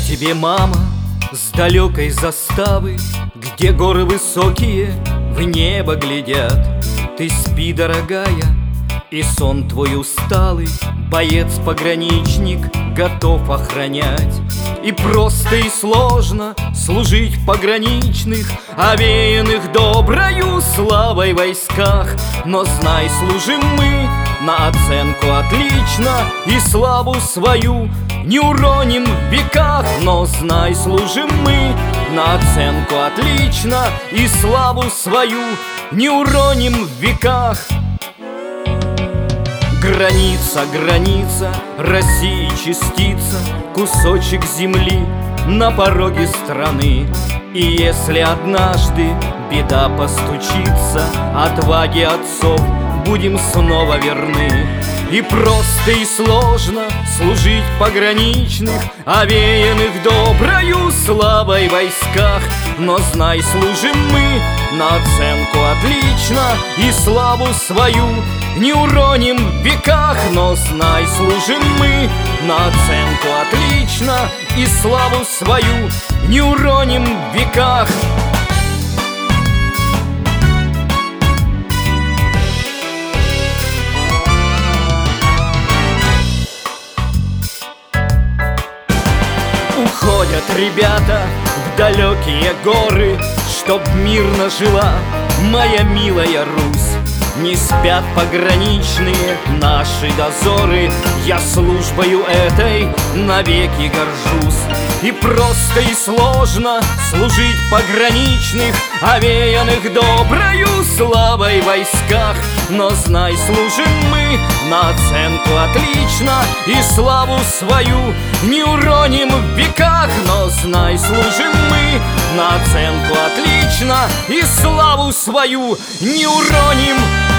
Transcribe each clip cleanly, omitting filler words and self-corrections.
тебе, мама, с далекой заставы, где горы высокие в небо глядят. Ты спи, дорогая, и сон твой усталый боец-пограничник готов охранять. И просто и сложно служить в пограничных, овеянных доброю славой войсках. Но знай, служим мы на оценку отлично, и славу свою не уроним в веках. Но знай, служим мы на оценку отлично, и славу свою не уроним в веках. Граница, граница, России частица, кусочек земли на пороге страны. И если однажды беда постучится, отваге отцов будем снова верны. И просто и сложно служить в пограничных, овеянных доброю славой войсках. Но знай, служим мы на оценку отлично, и славу свою не уроним в веках. Но знай, служим мы на оценку отлично, и славу свою не уроним в веках. Уходят ребята в далекие горы, чтоб мирно жила моя милая Русь. Не спят пограничные наши дозоры, я службою этой навеки горжусь. И просто и сложно служить в пограничных, овеянных доброю славой войсках. Но знай, служим мы на оценку отлично, и славу свою не уроним в веках. Но знай, служим мы на оценку отлично, и славу свою не уроним.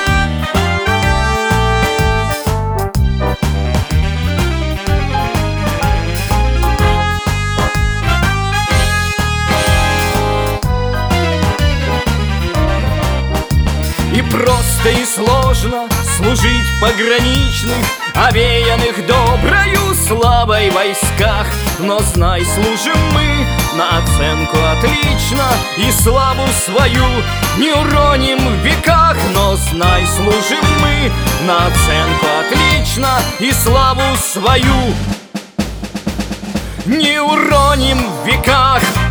И просто и сложно служить в пограничных, овеянных доброю славой войсках. Но знай, служим мы на оценку отлично, и славу свою не уроним в веках. Но знай, служим мы на оценку отлично, и славу свою не уроним в веках.